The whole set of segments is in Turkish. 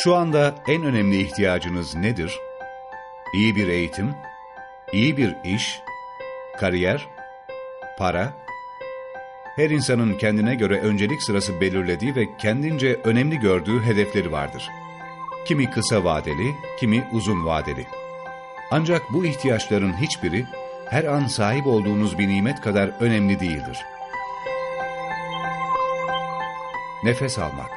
Şu anda en önemli ihtiyacınız nedir? İyi bir eğitim, iyi bir iş, kariyer, para. Her insanın kendine göre öncelik sırası belirlediği ve kendince önemli gördüğü hedefleri vardır. Kimi kısa vadeli, kimi uzun vadeli. Ancak bu ihtiyaçların hiçbiri her an sahip olduğunuz bir nimet kadar önemli değildir. Nefes almak.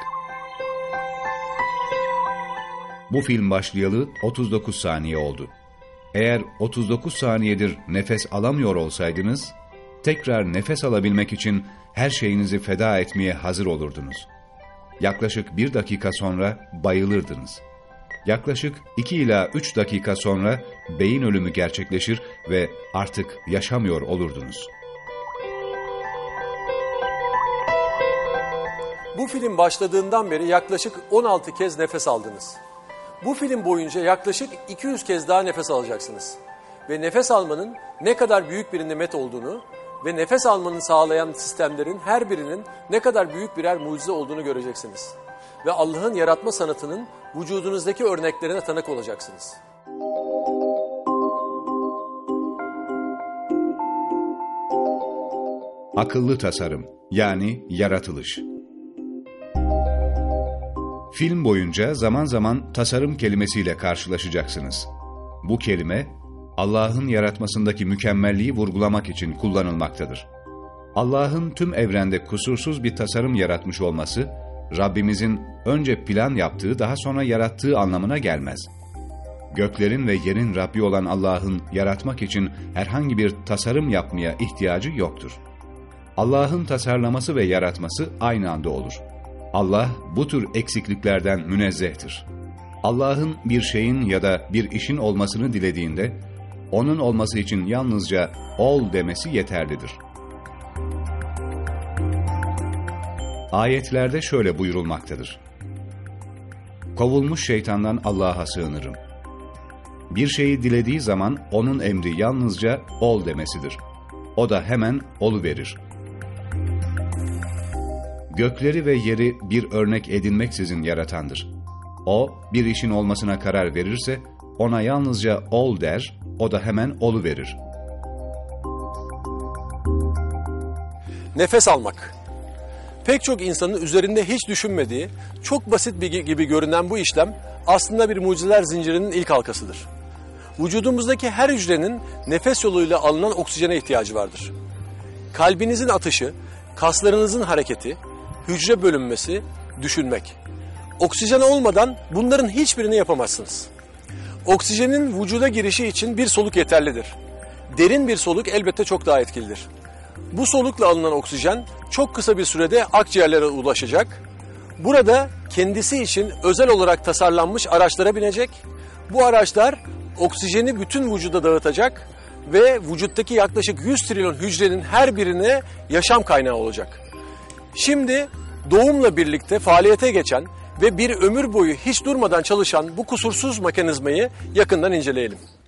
Bu film başlayalı 39 saniye oldu. Eğer 39 saniyedir nefes alamıyor olsaydınız, tekrar nefes alabilmek için her şeyinizi feda etmeye hazır olurdunuz. Yaklaşık 1 dakika sonra bayılırdınız. Yaklaşık 2 ila 3 dakika sonra beyin ölümü gerçekleşir ve artık yaşamıyor olurdunuz. Bu film başladığından beri yaklaşık 16 kez nefes aldınız. Bu film boyunca yaklaşık 200 kez daha nefes alacaksınız. Ve nefes almanın ne kadar büyük bir nimet olduğunu ve nefes almanı sağlayan sistemlerin her birinin ne kadar büyük birer mucize olduğunu göreceksiniz. Ve Allah'ın yaratma sanatının vücudunuzdaki örneklerine tanık olacaksınız. Akıllı tasarım, yani yaratılış. Film boyunca zaman zaman tasarım kelimesiyle karşılaşacaksınız. Bu kelime, Allah'ın yaratmasındaki mükemmelliği vurgulamak için kullanılmaktadır. Allah'ın tüm evrende kusursuz bir tasarım yaratmış olması, Rabbimizin önce plan yaptığı, daha sonra yarattığı anlamına gelmez. Göklerin ve yerin Rabbi olan Allah'ın yaratmak için herhangi bir tasarım yapmaya ihtiyacı yoktur. Allah'ın tasarlaması ve yaratması aynı anda olur. Allah bu tür eksikliklerden münezzehtir. Allah'ın bir şeyin ya da bir işin olmasını dilediğinde, onun olması için yalnızca ol demesi yeterlidir. Ayetlerde şöyle buyurulmaktadır: Kovulmuş şeytandan Allah'a sığınırım. Bir şeyi dilediği zaman onun emri yalnızca ol demesidir. O da hemen oluverir. Gökleri ve yeri bir örnek edinmeksizin yaratandır. O, bir işin olmasına karar verirse, ona yalnızca ol der, o da hemen oluverir. Nefes almak. Pek çok insanın üzerinde hiç düşünmediği, çok basit gibi görünen bu işlem aslında bir mucizeler zincirinin ilk halkasıdır. Vücudumuzdaki her hücrenin nefes yoluyla alınan oksijene ihtiyacı vardır. Kalbinizin atışı, kaslarınızın hareketi, hücre bölünmesi, düşünmek. Oksijen olmadan bunların hiçbirini yapamazsınız. Oksijenin vücuda girişi için bir soluk yeterlidir. Derin bir soluk elbette çok daha etkilidir. Bu solukla alınan oksijen çok kısa bir sürede akciğerlere ulaşacak. Burada kendisi için özel olarak tasarlanmış araçlara binecek. Bu araçlar oksijeni bütün vücuda dağıtacak ve vücuttaki yaklaşık 100 trilyon hücrenin her birine yaşam kaynağı olacak. Şimdi doğumla birlikte faaliyete geçen ve bir ömür boyu hiç durmadan çalışan bu kusursuz mekanizmayı yakından inceleyelim.